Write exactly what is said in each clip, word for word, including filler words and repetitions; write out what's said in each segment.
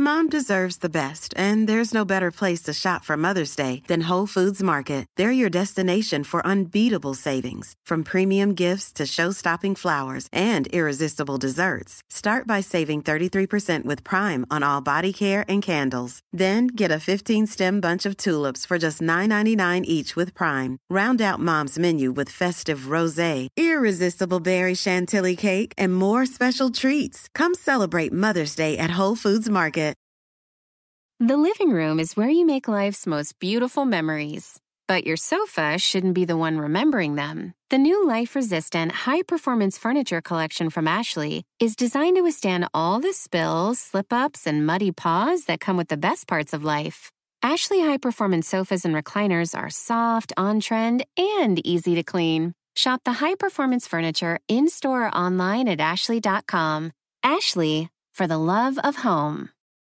Mom deserves the best, and there's no better place to shop for Mother's Day than Whole Foods Market. They're your destination for unbeatable savings, from premium gifts to show-stopping flowers and irresistible desserts. Start by saving thirty-three percent with Prime on all body care and candles. Then get a fifteen-stem bunch of tulips for just nine ninety-nine each with Prime. Round out Mom's menu with festive rosé, irresistible berry chantilly cake, and more special treats. Come celebrate Mother's Day at Whole Foods Market. The living room is where you make life's most beautiful memories. But your sofa shouldn't be the one remembering them. The new life-resistant, high-performance furniture collection from Ashley is designed to withstand all the spills, slip-ups, and muddy paws that come with the best parts of life. Ashley high-performance sofas and recliners are soft, on-trend, and easy to clean. Shop the high-performance furniture in-store or online at ashley dot com. Ashley, for the love of home.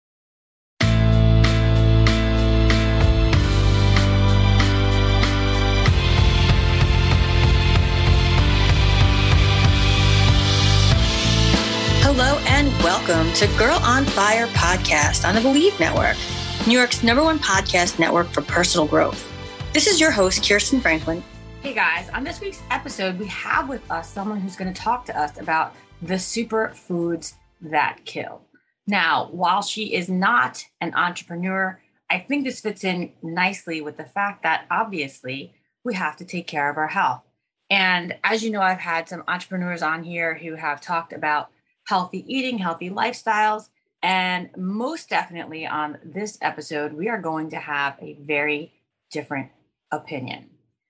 Hello and welcome to Girl on Fire podcast on the Believe Network, New York's number one podcast network for personal growth. This is your host, Kirsten Franklin. Hey guys, on this week's episode, we have with us someone who's going to talk to us about the superfoods that kill. Now, while she is not an entrepreneur, I think this fits in nicely with the fact that obviously we have to take care of our health. And as you know, I've had some entrepreneurs on here who have talked about healthy eating, healthy lifestyles, and most definitely on this episode, we are going to have a very different opinion.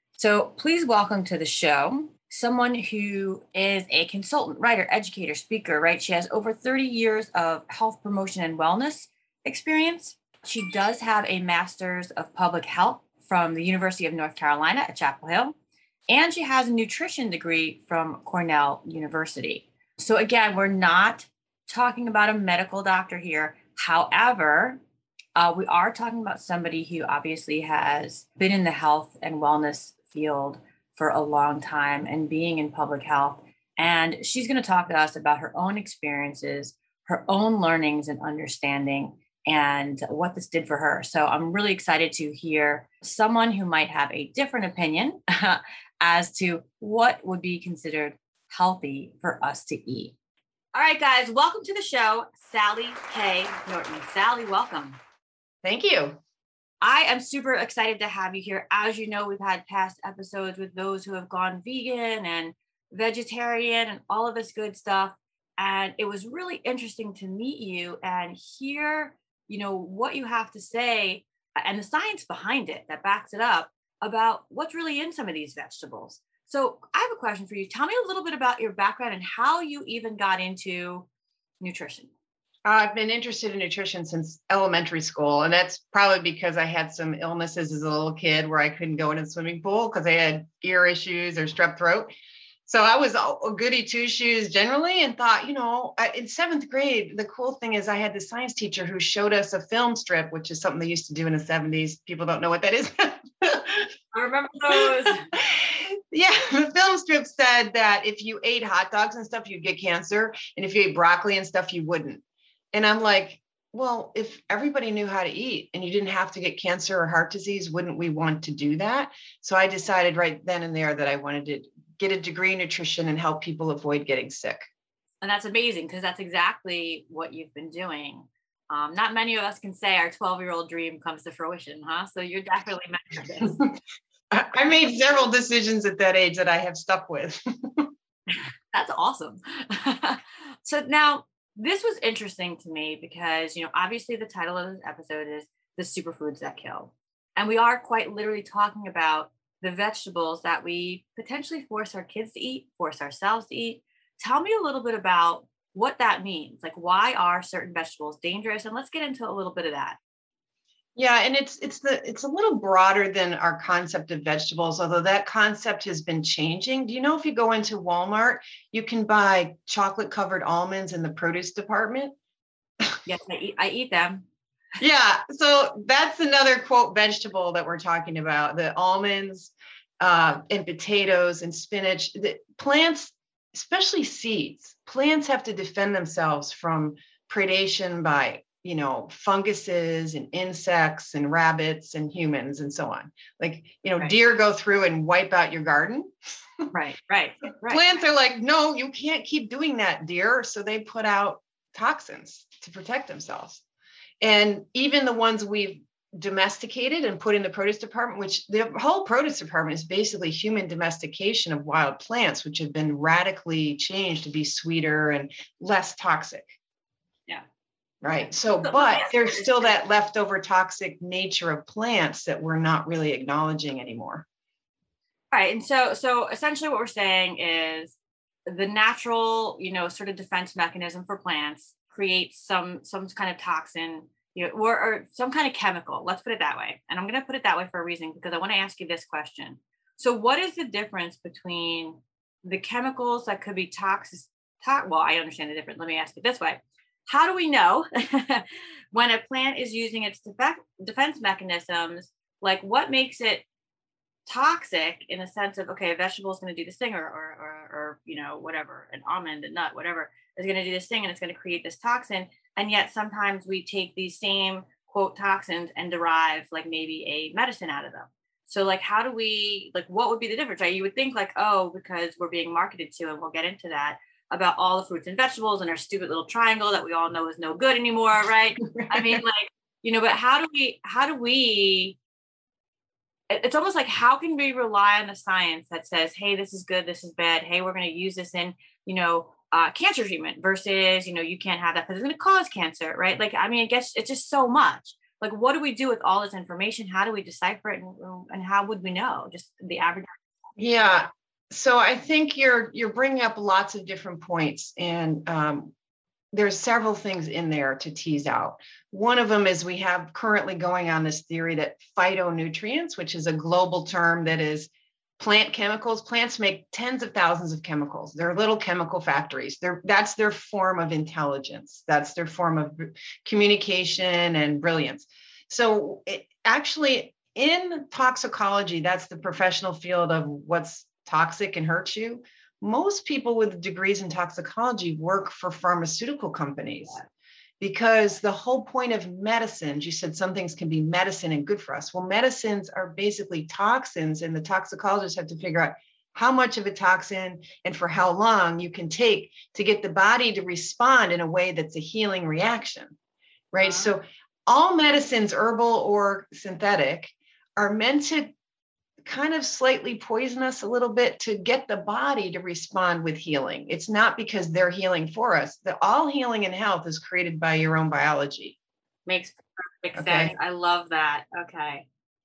So please welcome to the show someone who is a consultant, writer, educator, speaker, right? She has over thirty years of health promotion and wellness experience. She does have a master's of public health from the University of North Carolina at Chapel Hill, and she has a nutrition degree from Cornell University. So again, we're not talking about a medical doctor here. However, uh, we are talking about somebody who obviously has been in the health and wellness field for a long time and being in public health. And she's going to talk to us about her own experiences, her own learnings and understanding, and what this did for her. So I'm really excited to hear someone who might have a different opinion as to what would be considered healthy for us to eat. All right, guys, welcome to the show, Sally K. Norton. Sally, welcome. Thank you. I am super excited to have you here. As you know, we've had past episodes with those who have gone vegan and vegetarian and all of this good stuff. And it was really interesting to meet you and hear, you know, what you have to say and the science behind it that backs it up about what's really in some of these vegetables. So I have a question for you. Tell me a little bit about your background and how you even got into nutrition. Uh, I've been interested in nutrition since elementary school, and that's probably because I had some illnesses as a little kid where I couldn't go in the swimming pool because I had ear issues or strep throat. So I was a goody two shoes generally and thought, you know, in seventh grade, the cool thing is I had the science teacher who showed us a film strip, which is something they used to do in the seventies. People don't know what that is. I remember those. Yeah, the film strip said that if you ate hot dogs and stuff, you'd get cancer. And if you ate broccoli and stuff, you wouldn't. And I'm like, well, if everybody knew how to eat and you didn't have to get cancer or heart disease, wouldn't we want to do that? So I decided right then and there that I wanted to get a degree in nutrition and help people avoid getting sick. And that's amazing because that's exactly what you've been doing. Um, not many of us can say our twelve-year-old dream comes to fruition, huh? So you're definitely meant for this. I made several decisions at that age that I have stuck with. That's awesome. So now this was interesting to me because, you know, obviously the title of this episode is The Superfoods That Kill. And we are quite literally talking about the vegetables that we potentially force our kids to eat, force ourselves to eat. Tell me a little bit about what that means. Like, why are certain vegetables dangerous? And let's get into a little bit of that. Yeah, and it's it's the it's a little broader than our concept of vegetables, although that concept has been changing. Do you know if you go into Walmart, you can buy chocolate covered almonds in the produce department? Yes, I eat I eat them. Yeah, so that's another quote vegetable that we're talking about. The almonds uh, and potatoes and spinach. The plants, especially seeds, plants have to defend themselves from predation by you know, funguses and insects and rabbits and humans and so on. Like, you know, right. Deer go through and wipe out your garden. Right, right, right. Plants are like, no, you can't keep doing that, deer. So they put out toxins to protect themselves. And even the ones we've domesticated and put in the produce department, which the whole produce department is basically human domestication of wild plants, which have been radically changed to be sweeter and less toxic. Yeah. Right. So, but there's still that leftover toxic nature of plants that we're not really acknowledging anymore. Right. And so, so essentially what we're saying is the natural, you know, sort of defense mechanism for plants creates some, some kind of toxin, you know, or, or some kind of chemical. Let's put it that way. And I'm going to put it that way for a reason, because I want to ask you this question. So what is the difference between the chemicals that could be toxic? To- well, I understand the difference. Let me ask it this way. How do we know when a plant is using its def- defense mechanisms? Like, what makes it toxic in the sense of, okay, a vegetable is going to do this thing, or, or, or, or, you know, whatever, an almond, a nut, whatever is going to do this thing, and it's going to create this toxin. And yet sometimes we take these same quote toxins and derive like maybe a medicine out of them. So like, how do we, like, what would be the difference? Right? You would think like, oh, because we're being marketed to, and we'll get into that, about all the fruits and vegetables and our stupid little triangle that we all know is no good anymore. Right. I mean, like, you know, but how do we, how do we, it's almost like, how can we rely on the science that says, hey, this is good, this is bad. Hey, we're going to use this in, you know, uh, cancer treatment versus, you know, you can't have that because it's going to cause cancer. Right. Like, I mean, I guess it's just so much. Like, what do we do with all this information? How do we decipher it? And, and how would we know? Just the average. Yeah. So I think you're you're bringing up lots of different points, and um, there's several things in there to tease out. One of them is we have currently going on this theory that phytonutrients, which is a global term that is plant chemicals. Plants make tens of thousands of chemicals. They're little chemical factories. They're, that's their form of intelligence. That's their form of communication and brilliance. So it, actually in toxicology, that's the professional field of what's toxic and hurts you. Most people with degrees in toxicology work for pharmaceutical companies, because the whole point of medicines, you said some things can be medicine and good for us. Well, medicines are basically toxins, and the toxicologists have to figure out how much of a toxin and for how long you can take to get the body to respond in a way that's a healing reaction, right? Uh-huh. So all medicines, herbal or synthetic, are meant to kind of slightly poison us a little bit to get the body to respond with healing. It's not because they're healing for us. The all healing and health is created by your own biology. Makes perfect okay. sense. I love that. Okay.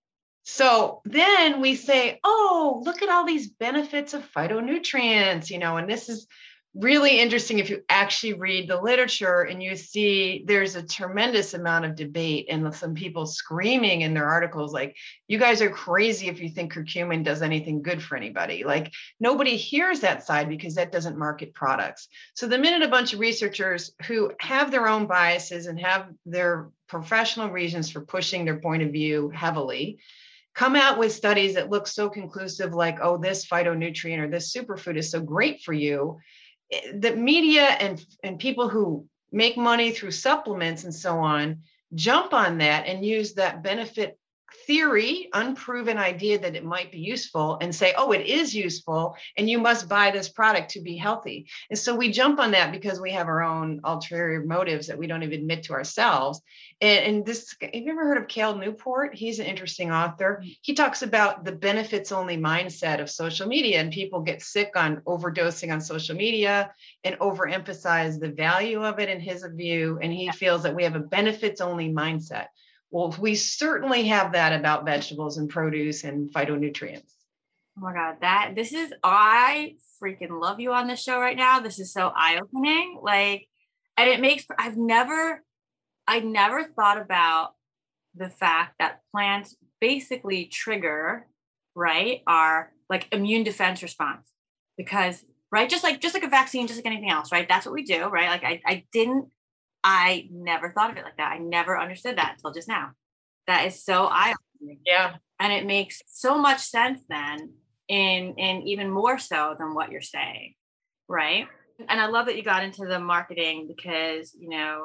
So then we say, oh, look at all these benefits of phytonutrients, you know, and this is really interesting if you actually read the literature and you see there's a tremendous amount of debate and some people screaming in their articles like, you guys are crazy if you think curcumin does anything good for anybody. Like, nobody hears that side because that doesn't market products. So the minute a bunch of researchers who have their own biases and have their professional reasons for pushing their point of view heavily come out with studies that look so conclusive, like, oh, this phytonutrient or this superfood is so great for you, the media and, and people who make money through supplements and so on jump on that and use that benefit theory, unproven idea that it might be useful, and say, oh, it is useful and you must buy this product to be healthy. And so we jump on that because we have our own ulterior motives that we don't even admit to ourselves. And, and this, have you ever heard of Cal Newport? He's an interesting author. He talks about the benefits only mindset of social media, and people get sick on overdosing on social media and overemphasize the value of it in his view. And he feels that we have a benefits only mindset. Well, we certainly have that about vegetables and produce and phytonutrients. Oh my God, that this is, I freaking love you on this show right now. This is so eye-opening. Like, and it makes, I've never, I never thought about the fact that plants basically trigger, right, our like immune defense response. Because, right, just like, just like a vaccine, just like anything else, right? That's what we do, right? Like I, I didn't, I never thought of it like that. I never understood that until just now. That is so eye-opening. Yeah. And it makes so much sense then, in, in even more so than what you're saying. Right. And I love that you got into the marketing because, you know,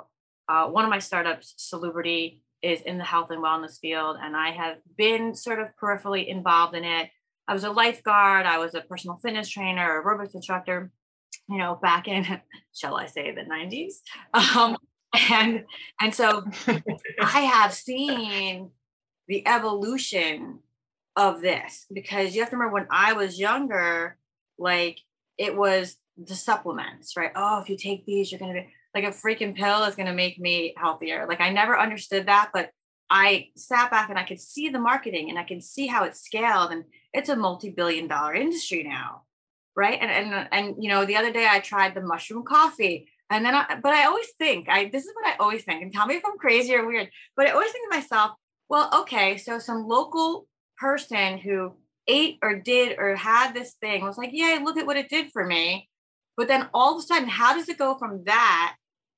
Uh, one of my startups, Salubrity, is in the health and wellness field, and I have been sort of peripherally involved in it. I was a lifeguard, I was a personal fitness trainer, aerobics instructor, you know, back in, shall I say, the nineties. Um, and and so I have seen the evolution of this, because you have to remember when I was younger, like it was the supplements, right? Oh, if you take these, you're going to be like a freaking pill is going to make me healthier. Like I never understood that, but I sat back and I could see the marketing and I can see how it's scaled, and it's a multi-billion dollar industry now. Right. And, and, and, you know, the other day I tried the mushroom coffee, and then, I, but I always think I, this is what I always think, and tell me if I'm crazy or weird, but I always think to myself, well, okay, so some local person who ate or did or had this thing was like, yeah, look at what it did for me. But then all of a sudden, how does it go from that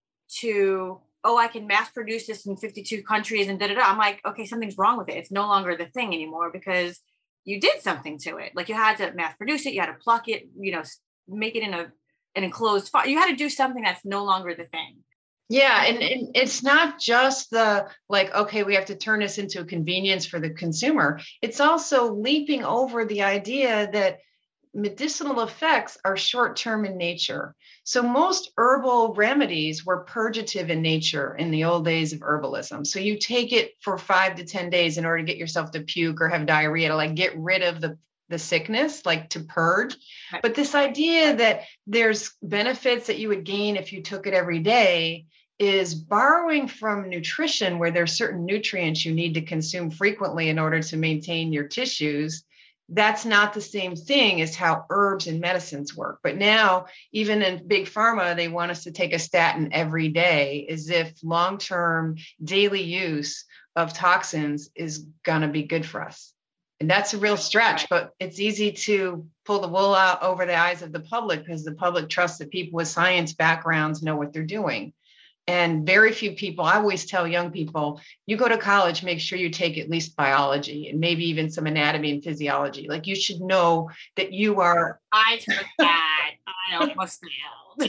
to, oh, I can mass produce this in fifty-two countries and da da da? I'm like, okay, something's wrong with it. It's no longer the thing anymore, because you did something to it. Like you had to mass produce it. You had to pluck it, you know, make it in a, an enclosed file. You had to do something that's no longer the thing. Yeah. And, and it's not just the like, okay, we have to turn this into a convenience for the consumer. It's also leaping over the idea that medicinal effects are short-term in nature. So most herbal remedies were purgative in nature in the old days of herbalism. So you take it for five to ten days in order to get yourself to puke or have diarrhea, to like get rid of the, the sickness, like to purge. But this idea that there's benefits that you would gain if you took it every day is borrowing from nutrition, where there's certain nutrients you need to consume frequently in order to maintain your tissues. That's not the same thing as how herbs and medicines work. But now, even in big pharma, they want us to take a statin every day, as if long-term daily use of toxins is going to be good for us. And that's a real stretch, but it's easy to pull the wool out over the eyes of the public, because the public trusts that people with science backgrounds know what they're doing. And very few people, I always tell young people, you go to college, make sure you take at least biology and maybe even some anatomy and physiology. Like you should know that you are. I took that. I almost failed.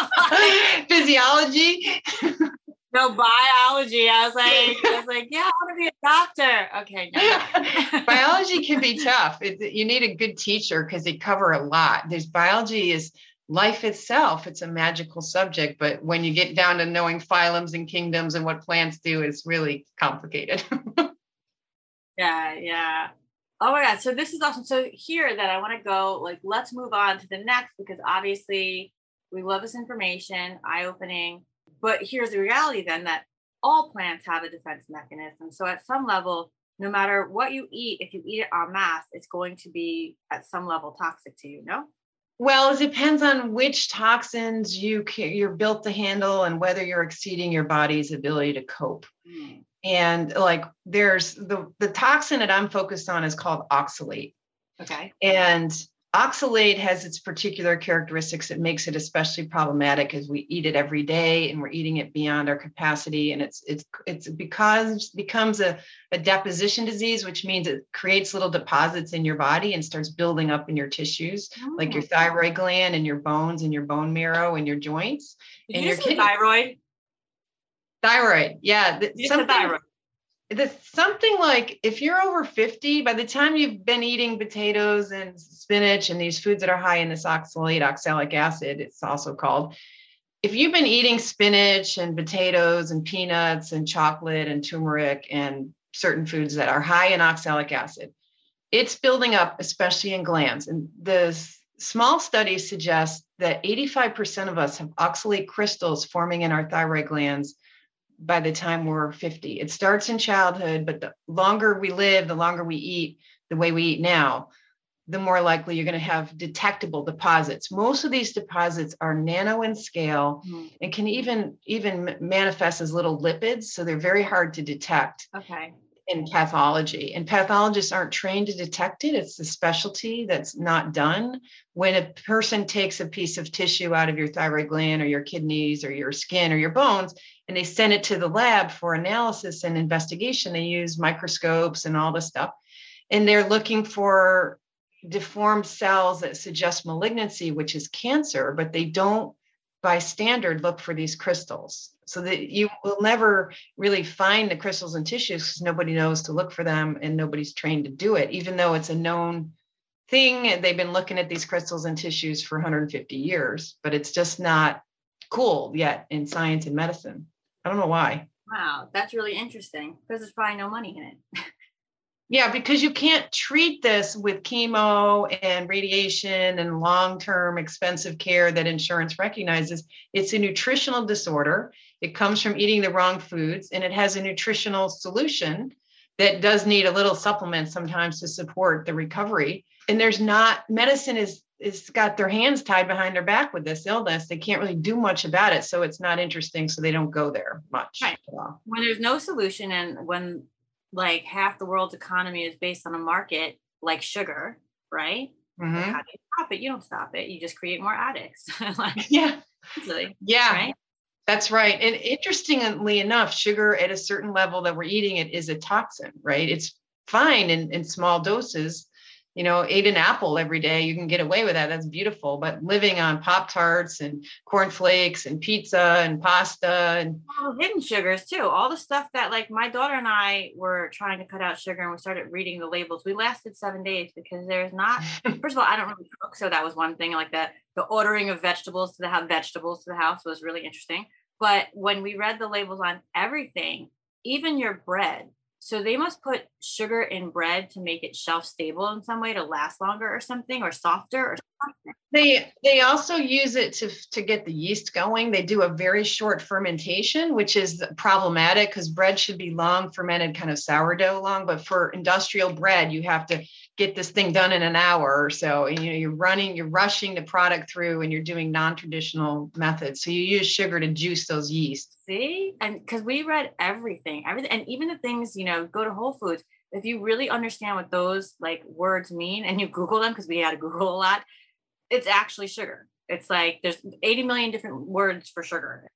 Physiology? No, biology. I was like, I was like, yeah, I want to be a doctor. Okay. No. Biology can be tough. It, you need a good teacher because they cover a lot. There's biology is life itself. It's a magical subject, but when you get down to knowing phylums and kingdoms and what plants do, it's really complicated. yeah, yeah. Oh my God. So this is awesome. So here that I want to go, like, let's move on to the next, because obviously we love this information, eye-opening, but here's the reality then, that all plants have a defense mechanism. So at some level, no matter what you eat, if you eat it en masse, it's going to be at some level toxic to you, no? Well, it depends on which toxins you can, you're built to handle and whether you're exceeding your body's ability to cope. Mm. And like there's the, the toxin that I'm focused on is called oxalate. Okay. And oxalate has its particular characteristics that makes it especially problematic as we eat it every day and we're eating it beyond our capacity. And it's it's it's because becomes a, a deposition disease, which means it creates little deposits in your body and starts building up in your tissues, oh. like your thyroid gland and your bones and your bone marrow and your joints. Did and you your say thyroid? Thyroid, yeah. You said thyroid. That's something like if you're over fifty, by the time you've been eating potatoes and spinach and these foods that are high in this oxalate, oxalic acid, it's also called. If you've been eating spinach and potatoes and peanuts and chocolate and turmeric and certain foods that are high in oxalic acid, it's building up, especially in glands. And the small studies suggest that eighty-five percent of us have oxalate crystals forming in our thyroid glands by the time we're fifty. It starts in childhood, but the longer we live, the longer we eat the way we eat now, the more likely you're going to have detectable deposits. Most of these deposits are nano in scale mm-hmm. and can even, even manifest as little lipids. So they're very hard to detect okay. in pathology. And pathologists aren't trained to detect it. It's a specialty that's not done. When a person takes a piece of tissue out of your thyroid gland or your kidneys or your skin or your bones, and they send it to the lab for analysis and investigation, they use microscopes and all this stuff. And they're looking for deformed cells that suggest malignancy, which is cancer, but they don't by standard look for these crystals, so that you will never really find the crystals in tissues because nobody knows to look for them and nobody's trained to do it, even though it's a known thing. They've been looking at these crystals in tissues for one hundred fifty years, but it's just not cool yet in science and medicine. I don't know why. Wow, that's really interesting because there's probably no money in it. Yeah, because you can't treat this with chemo and radiation and long-term expensive care that insurance recognizes. It's a nutritional disorder. It comes from eating the wrong foods, and it has a nutritional solution that does need a little supplement sometimes to support the recovery. And there's not, medicine is is got their hands tied behind their back with this illness. They can't really do much about it. So it's not interesting. So they don't go there much. Right. When there's no solution, and when like half the world's economy is based on a market like sugar, right? Mm-hmm. How do you stop it? You don't stop it. You just create more addicts. Like, yeah. Easily, yeah. Right? That's right. And interestingly enough, sugar at a certain level that we're eating it is a toxin, right? It's fine in, in small doses. You know, eat an apple every day. You can get away with that. That's beautiful. But living on Pop-Tarts and cornflakes and pizza and pasta and all hidden sugars too. All the stuff that, like, my daughter and I were trying to cut out sugar, and we started reading the labels. We lasted seven days because there's not, first of all, I don't really cook. So that was one thing. Like that, the ordering of vegetables to the house, vegetables to the house was really interesting. But when we read the labels on everything, even your bread, so they must put sugar in bread to make it shelf stable in some way to last longer or something, or softer or something. They they also use it to, to get the yeast going. They do a very short fermentation, which is problematic because bread should be long fermented, kind of sourdough long. But for industrial bread, you have to get this thing done in an hour or so. And you know, you're running, you're rushing the product through, and you're doing non-traditional methods. So you use sugar to juice those yeast. See, and because we read everything, everything, and even the things, you know, go to Whole Foods. If you really understand what those like words mean, and you Google them, because we had to Google a lot, it's actually sugar. It's like there's eighty million different words for sugar.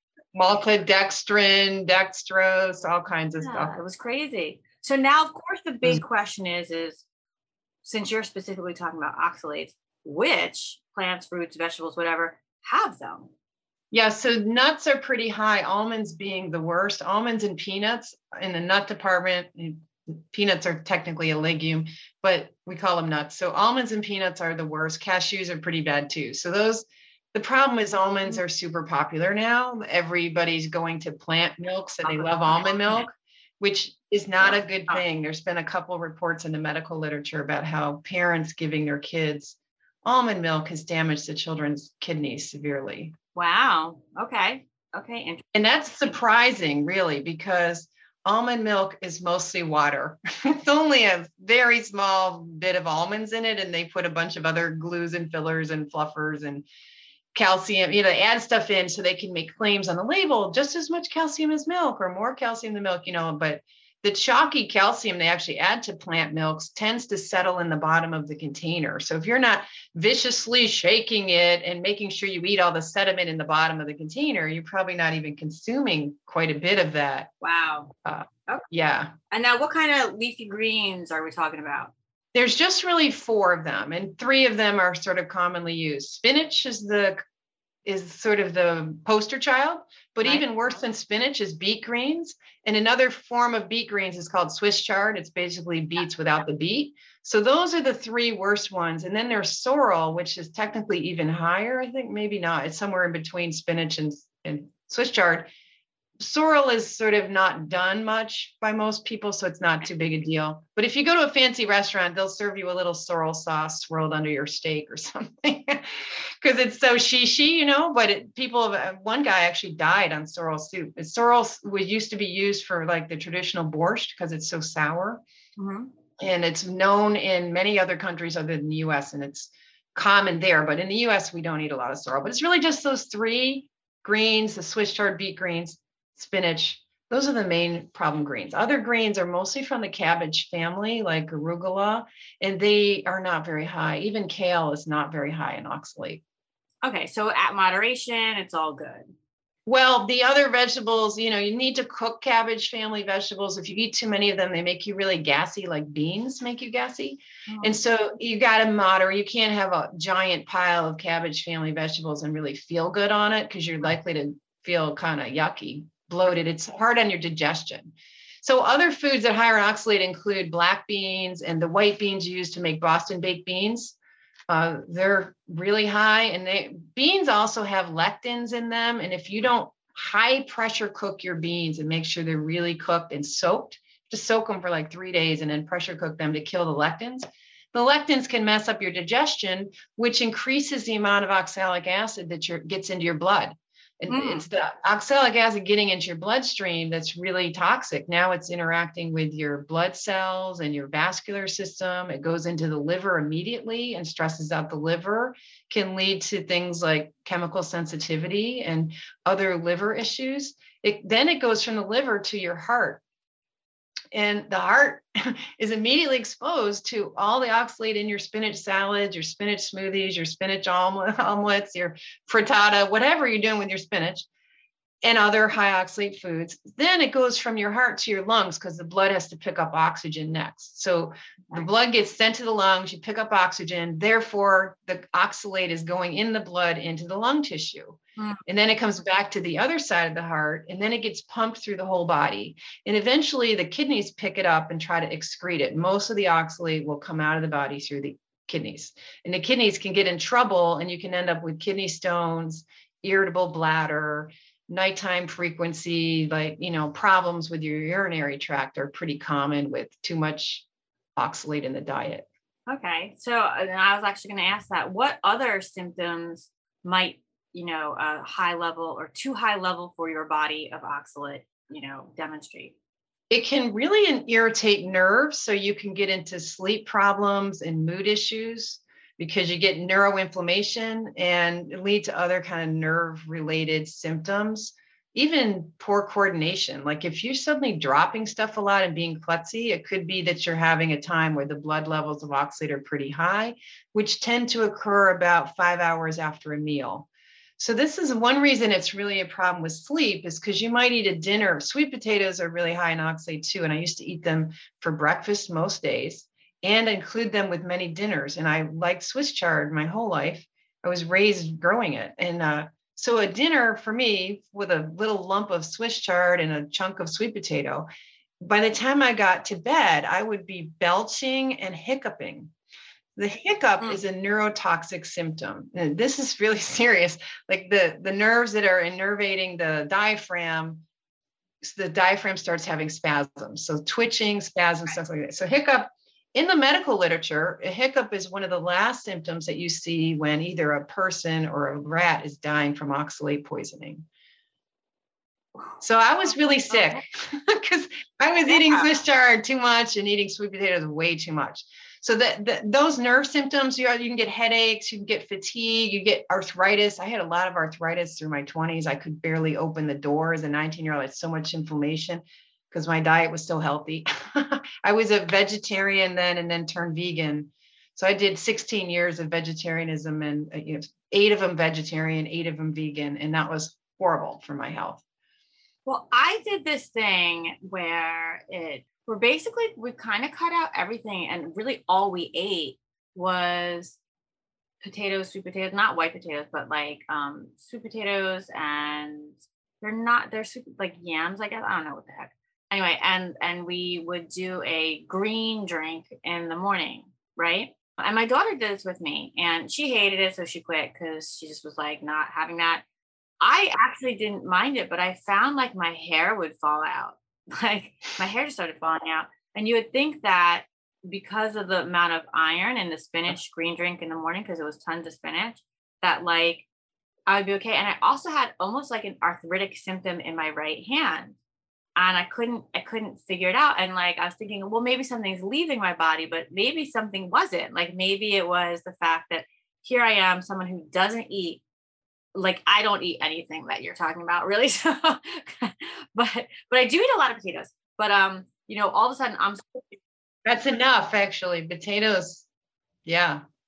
Maltodextrin, dextrose, all kinds of Yeah, stuff. It was crazy. So now, of course, the big question is, is since you're specifically talking about oxalates, which plants, fruits, vegetables, whatever, have them? Yeah, so nuts are pretty high, almonds being the worst. Almonds and peanuts in the nut department. Peanuts are technically a legume, but we call them nuts. So almonds and peanuts are the worst. Cashews are pretty bad too. So those, the problem is almonds are super popular now. Everybody's going to plant milk, so they love almond milk, which is not a good thing. There's been a couple of reports in the medical literature about how parents giving their kids almond milk has damaged the children's kidneys severely. Wow. Okay. Okay. And that's surprising, really, because almond milk is mostly water. It's only a very small bit of almonds in it, and they put a bunch of other glues and fillers and fluffers and calcium, you know, add stuff in so they can make claims on the label, just as much calcium as milk or more calcium than milk, you know, but the chalky calcium they actually add to plant milks tends to settle in the bottom of the container. So if you're not viciously shaking it and making sure you eat all the sediment in the bottom of the container, you're probably not even consuming quite a bit of that. Wow. Uh, okay. Yeah. And now what kind of leafy greens are we talking about? There's just really four of them, and three of them are sort of commonly used. Spinach is the is sort of the poster child, but right. Even worse than spinach is beet greens. And another form of beet greens is called Swiss chard. It's basically beets without the beet. So those are the three worst ones. And then there's sorrel, which is technically even higher. I think maybe not. It's somewhere in between spinach and, and Swiss chard. Sorrel is sort of not done much by most people, so it's not too big a deal. But if you go to a fancy restaurant, they'll serve you a little sorrel sauce swirled under your steak or something because it's so shishi, you know. But it, people, one guy actually died on sorrel soup. Sorrel was used to be used for like the traditional borscht because it's so sour, mm-hmm. and it's known in many other countries other than the U S, and it's common there. But in the U S, we don't eat a lot of sorrel. But it's really just those three greens: the Swiss chard, beet greens, spinach. Those are the main problem greens. Other greens are mostly from the cabbage family, like arugula, and they are not very high. Even kale is not very high in oxalate. Okay, so at moderation, it's all good. Well, the other vegetables, you know, you need to cook cabbage family vegetables. If you eat too many of them, they make you really gassy, like beans make you gassy. Oh. And so you got to moderate. You can't have a giant pile of cabbage family vegetables and really feel good on it, because you're likely to feel kind of yucky, bloated. It's hard on your digestion. So other foods that are higher in oxalate include black beans and the white beans used to make Boston baked beans. Uh, they're really high, and they beans also have lectins in them. And if you don't high pressure cook your beans and make sure they're really cooked and soaked, just soak them for like three days and then pressure cook them to kill the lectins. The lectins can mess up your digestion, which increases the amount of oxalic acid that your, gets into your blood. And mm. it's the oxalic acid getting into your bloodstream that's really toxic. Now it's interacting with your blood cells and your vascular system. It goes into the liver immediately and stresses out the liver, can lead to things like chemical sensitivity and other liver issues. It, then it goes from the liver to your heart. And the heart is immediately exposed to all the oxalate in your spinach salads, your spinach smoothies, your spinach omelets, your frittata, whatever you're doing with your spinach and other high oxalate foods. Then it goes from your heart to your lungs, because the blood has to pick up oxygen next. So the blood gets sent to the lungs, you pick up oxygen. Therefore, the oxalate is going in the blood into the lung tissue. And then it comes back to the other side of the heart, and then it gets pumped through the whole body. And eventually the kidneys pick it up and try to excrete it. Most of the oxalate will come out of the body through the kidneys. And the kidneys can get in trouble, and you can end up with kidney stones, irritable bladder, nighttime frequency, like, you know, problems with your urinary tract are pretty common with too much oxalate in the diet. Okay. So and I was actually going to ask that. What other symptoms might you know, a high level or too high level for your body of oxalate, you know, demonstrate? It can really irritate nerves. So you can get into sleep problems and mood issues because you get neuroinflammation, and it lead to other kind of nerve related symptoms, even poor coordination. Like if you're suddenly dropping stuff a lot and being klutzy, it could be that you're having a time where the blood levels of oxalate are pretty high, which tend to occur about five hours after a meal. So this is one reason it's really a problem with sleep, is because you might eat a dinner. Sweet potatoes are really high in oxalate too. And I used to eat them for breakfast most days and include them with many dinners. And I liked Swiss chard my whole life. I was raised growing it. And uh, so a dinner for me with a little lump of Swiss chard and a chunk of sweet potato, by the time I got to bed, I would be belching and hiccuping. The hiccup mm. is a neurotoxic symptom. And this is really serious. Like the, the nerves that are innervating the diaphragm, the diaphragm starts having spasms. So twitching, spasms, stuff like that. So hiccup, in the medical literature, a hiccup is one of the last symptoms that you see when either a person or a rat is dying from oxalate poisoning. So I was really sick because I was eating Swiss chard too much and eating sweet potatoes way too much. So that, that those nerve symptoms, you, you can get headaches, you can get fatigue, you get arthritis. I had a lot of arthritis through my twenties. I could barely open the door as a nineteen year old. I had so much inflammation because my diet was still healthy. I was a vegetarian then and then turned vegan. So I did sixteen years of vegetarianism, and you know, eight of them vegetarian, eight of them vegan. And that was horrible for my health. Well, I did this thing where it, where basically we kind of cut out everything, and really all we ate was potatoes, sweet potatoes, not white potatoes, but like um, sweet potatoes, and they're not, they're super, like yams, I guess. I don't know what the heck. Anyway, and and we would do a green drink in the morning, right? And my daughter did this with me, and she hated it, so she quit because she just was like not having that. I actually didn't mind it, but I found like my hair would fall out. Like my hair just started falling out. And you would think that because of the amount of iron in the spinach green drink in the morning, because it was tons of spinach, that like I would be okay. And I also had almost like an arthritic symptom in my right hand. And I couldn't, I couldn't figure it out. And like, I was thinking, well, maybe something's leaving my body, but maybe something wasn't. Like maybe it was the fact that here I am, someone who doesn't eat, like I don't eat anything that you're talking about really. So, but, but I do eat a lot of potatoes, but um, you know, all of a sudden I'm. That's enough actually. Potatoes. Yeah.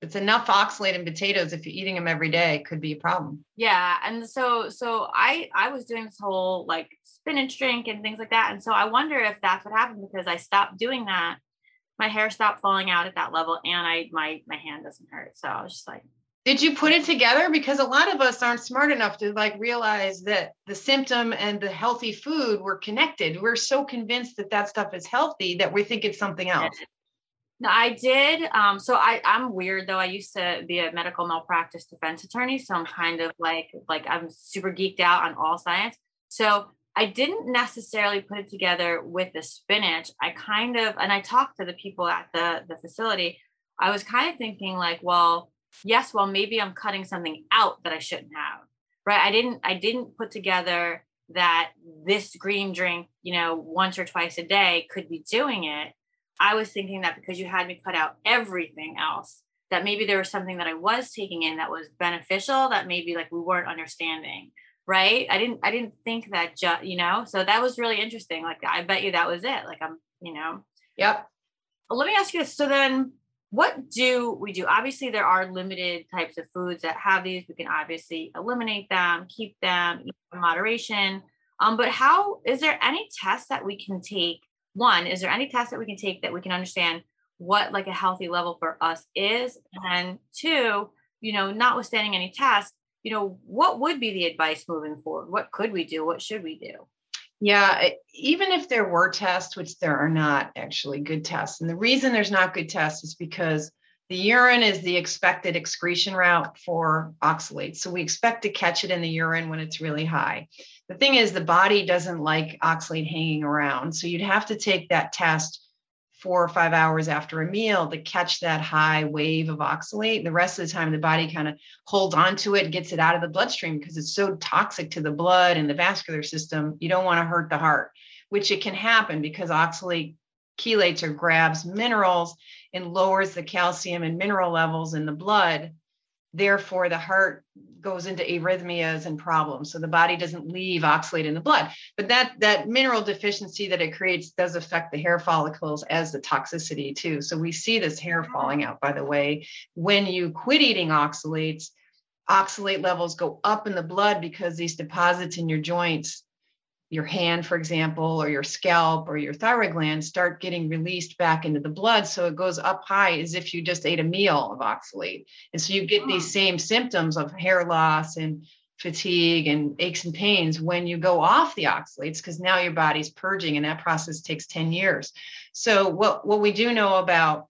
It's enough oxalate in potatoes. If you're eating them every day, it could be a problem. Yeah. And so, so I, I was doing this whole like spinach drink and things like that. And so I wonder if that's what happened, because I stopped doing that. My hair stopped falling out at that level, and I, my, my hand doesn't hurt. So I was just like, did you put it together? Because a lot of us aren't smart enough to like realize that the symptom and the healthy food were connected. We're so convinced that that stuff is healthy that we think it's something else. No, I did. Um, so I, I'm weird though. I used to be a medical malpractice defense attorney. So I'm kind of like, like I'm super geeked out on all science. So I didn't necessarily put it together with the spinach. I kind of, and I talked to the people at the, the facility. I was kind of thinking like, well, yes, well, maybe I'm cutting something out that I shouldn't have, right? I didn't, I didn't put together that this green drink, you know, once or twice a day could be doing it. I was thinking that because you had me cut out everything else, that maybe there was something that I was taking in that was beneficial that maybe like we weren't understanding, right? I didn't, I didn't think that, ju- you know, so that was really interesting. Like, I bet you that was it. Like, I'm, you know. Yep. Well, let me ask you this. So then what do we do? Obviously, there are limited types of foods that have these. We can obviously eliminate them, keep them in moderation. Um, but how, is there any test that we can take? One, is there any test that we can take that we can understand what like a healthy level for us is? And two, you know, notwithstanding any test, you know, what would be the advice moving forward? What could we do? What should we do? Yeah, even if there were tests, which there are not actually good tests. And the reason there's not good tests is because the urine is the expected excretion route for oxalates. So we expect to catch it in the urine when it's really high. The thing is, the body doesn't like oxalate hanging around. So you'd have to take that test four or five hours after a meal to catch that high wave of oxalate. The rest of the time, the body kind of holds onto it and gets it out of the bloodstream because it's so toxic to the blood and the vascular system. You don't want to hurt the heart, which it can happen because oxalate chelates or grabs minerals and lowers the calcium and mineral levels in the blood. Therefore, the heart goes into arrhythmias and problems. So the body doesn't leave oxalate in the blood. But that, that mineral deficiency that it creates does affect the hair follicles as the toxicity too. So we see this hair falling out, by the way. When you quit eating oxalates, oxalate levels go up in the blood because these deposits in your joints, your hand, for example, or your scalp or your thyroid gland start getting released back into the blood. So it goes up high as if you just ate a meal of oxalate. And so you get these same symptoms of hair loss and fatigue and aches and pains when you go off the oxalates, because now your body's purging and that process takes ten years. So what, what we do know about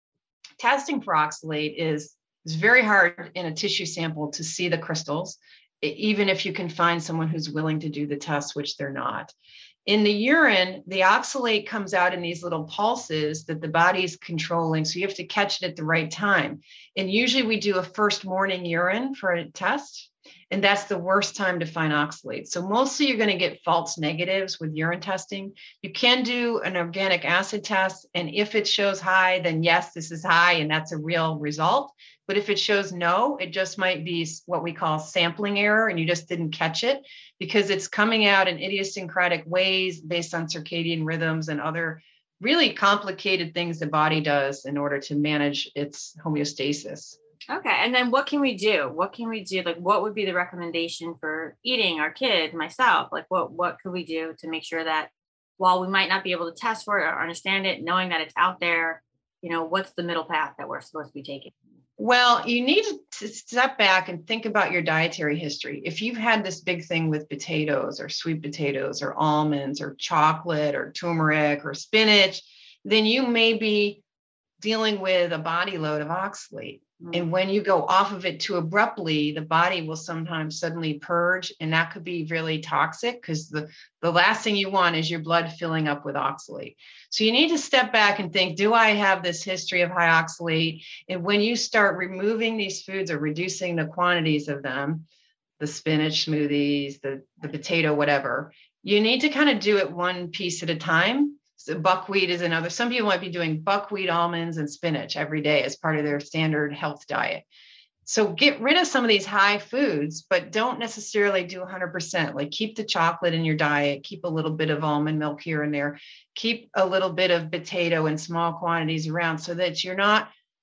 testing for oxalate is it's very hard in a tissue sample to see the crystals, even if you can find someone who's willing to do the test, which they're not. In the urine, the oxalate comes out in these little pulses that the body's controlling. So you have to catch it at the right time. And usually we do a first morning urine for a test. And that's the worst time to find oxalate. So mostly you're going to get false negatives with urine testing. You can do an organic acid test. And if it shows high, then yes, this is high and that's a real result. But if it shows no, it just might be what we call sampling error and you just didn't catch it because it's coming out in idiosyncratic ways based on circadian rhythms and other really complicated things the body does in order to manage its homeostasis. Okay. And then what can we do? What can we do? Like, what would be the recommendation for eating our kid, myself? Like, what, what could we do to make sure that while we might not be able to test for it or understand it, knowing that it's out there, you know, what's the middle path that we're supposed to be taking? Well, you need to step back and think about your dietary history. If you've had this big thing with potatoes or sweet potatoes or almonds or chocolate or turmeric or spinach, then you may be dealing with a body load of oxalate. And when you go off of it too abruptly, the body will sometimes suddenly purge, and that could be really toxic because the, the last thing you want is your blood filling up with oxalate. So you need to step back and think, do I have this history of high oxalate? And when you start removing these foods or reducing the quantities of them, the spinach smoothies, the, the potato, whatever, you need to kind of do it one piece at a time. So buckwheat is another. Some people might be doing buckwheat, almonds, and spinach every day as part of their standard health diet. So get rid of some of these high foods, but don't necessarily do one hundred percent. Like keep the chocolate in your diet, keep a little bit of almond milk here and there, keep a little bit of potato in small quantities around so that you're not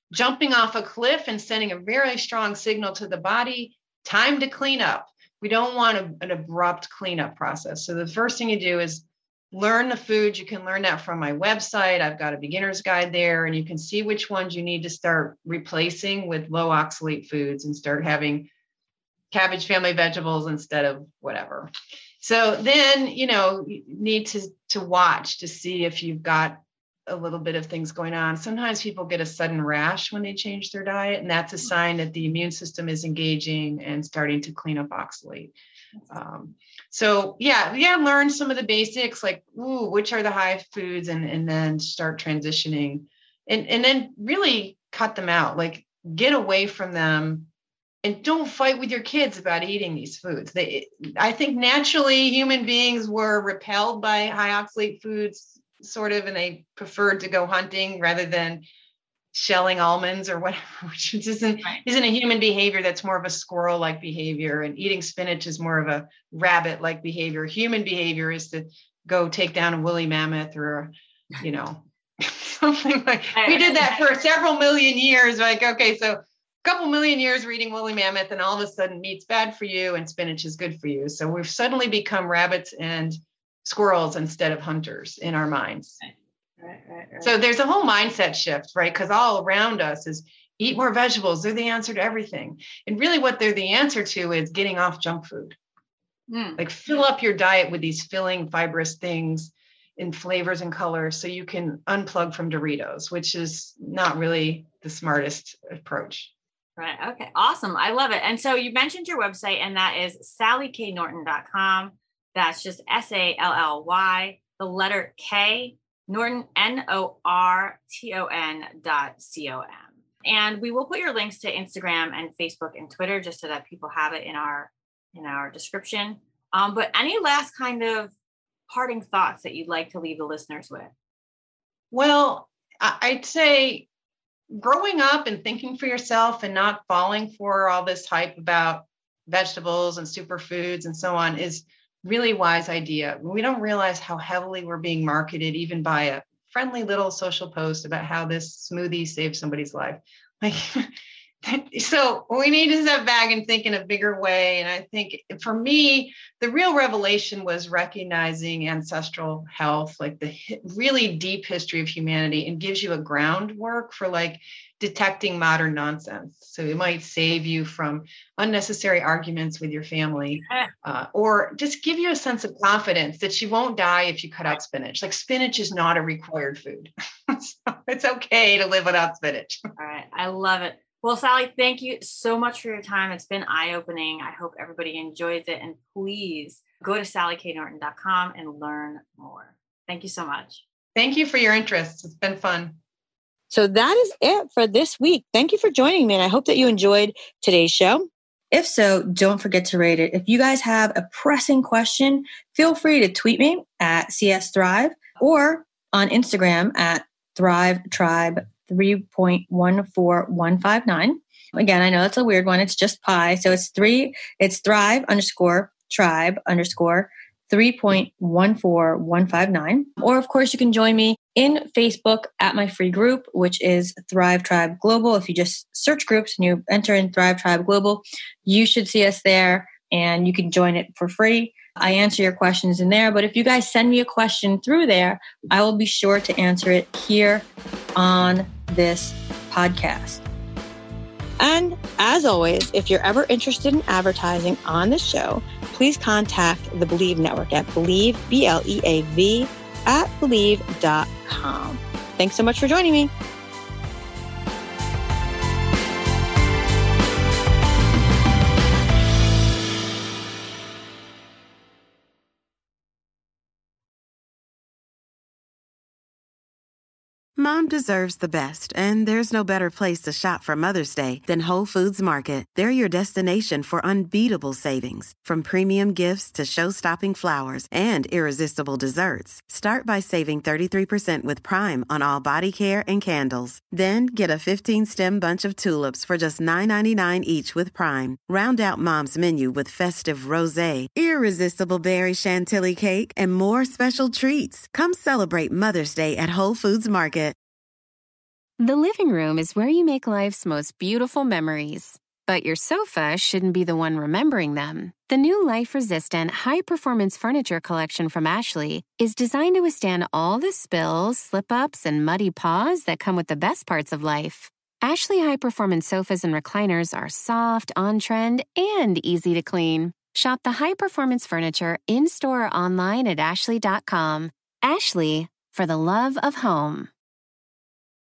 jumping off a cliff and sending a very strong signal to the body, time to clean up. We don't want a, an abrupt cleanup process. So the first thing you do is learn the foods. You can learn that from my website. I've got a beginner's guide there, and you can see which ones you need to start replacing with low oxalate foods and start having cabbage family vegetables instead of whatever. So then, you know, you need to, to watch to see if you've got a little bit of things going on. Sometimes people get a sudden rash when they change their diet, and that's a sign that the immune system is engaging and starting to clean up oxalate. Um, so yeah, yeah, learn some of the basics, like, ooh, which are the high foods, and, and then start transitioning, and, and then really cut them out, like get away from them. And don't fight with your kids about eating these foods. They, I think naturally human beings were repelled by high oxalate foods, sort of, and they preferred to go hunting rather than shelling almonds or whatever, which isn't, isn't a human behavior. That's more of a squirrel-like behavior. And eating spinach is more of a rabbit-like behavior. Human behavior is to go take down a woolly mammoth or, you know, something like, we did that for several million years. Like, okay, so couple million years reading woolly mammoth, and all of a sudden meat's bad for you and spinach is good for you. So we've suddenly become rabbits and squirrels instead of hunters in our minds. Right, right, right. So there's a whole mindset shift, right? Because all around us is eat more vegetables. They're the answer to everything. And really what they're the answer to is getting off junk food. Mm. Like fill up your diet with these filling fibrous things in flavors and colors so you can unplug from Doritos, which is not really the smartest approach. Right. Okay. Awesome. I love it. And so you mentioned your website, and that is sally k norton dot com. That's just S A L L Y, the letter K, Norton, N O R T O N dot C O M. And we will put your links to Instagram and Facebook and Twitter just so that people have it in our, in our description. Um, but any last kind of parting thoughts that you'd like to leave the listeners with? Well, I'd say growing up and thinking for yourself and not falling for all this hype about vegetables and superfoods and so on is really wise idea. We don't realize how heavily we're being marketed, even by a friendly little social post about how this smoothie saved somebody's life. Like, so we need to step back and think in a bigger way. And I think for me, the real revelation was recognizing ancestral health, like the really deep history of humanity, and gives you a groundwork for like detecting modern nonsense. So it might save you from unnecessary arguments with your family, uh, or just give you a sense of confidence that you won't die if you cut out spinach. Like spinach is not a required food. So it's okay to live without spinach. All right. I love it. Well, Sally, thank you so much for your time. It's been eye-opening. I hope everybody enjoys it. And please go to sally k norton dot com and learn more. Thank you so much. Thank you for your interest. It's been fun. So that is it for this week. Thank you for joining me, and I hope that you enjoyed today's show. If so, don't forget to rate it. If you guys have a pressing question, feel free to tweet me at C S Thrive or on Instagram at Thrive Tribe three point one four one five nine. Again, I know that's a weird one. It's just pi. So it's three, it's Thrive underscore tribe underscore three point one four one five nine. Or of course, you can join me in Facebook at my free group, which is Thrive Tribe Global. If you just search groups and you enter in Thrive Tribe Global, you should see us there and you can join it for free. I answer your questions in there, but if you guys send me a question through there, I will be sure to answer it here on this podcast. And as always, if you're ever interested in advertising on this show, please contact the Believe Network at Believe, B L E A V, at believe dot com. Thanks so much for joining me. Mom deserves the best, and there's no better place to shop for Mother's Day than Whole Foods Market. They're your destination for unbeatable savings, from premium gifts to show-stopping flowers and irresistible desserts. Start by saving thirty-three percent with Prime on all body care and candles. Then get a fifteen-stem bunch of tulips for just nine ninety-nine each with Prime. Round out Mom's menu with festive rosé, irresistible berry chantilly cake, and more special treats. Come celebrate Mother's Day at Whole Foods Market. The living room is where you make life's most beautiful memories. But your sofa shouldn't be the one remembering them. The new life-resistant, high-performance furniture collection from Ashley is designed to withstand all the spills, slip-ups, and muddy paws that come with the best parts of life. Ashley high-performance sofas and recliners are soft, on-trend, and easy to clean. Shop the high-performance furniture in-store or online at ashley dot com. Ashley, for the love of home.